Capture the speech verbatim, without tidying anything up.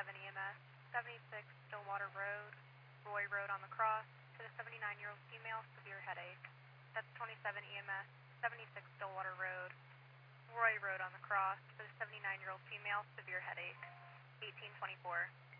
twenty-seven E M S, seventy-six Stillwater Road, Roy Road on the cross, for the seventy-nine-year-old female, severe headache. That's twenty-seven E M S, seventy-six Stillwater Road, Roy Road on the cross, for the seventy-nine-year-old female, severe headache. eighteen twenty-four.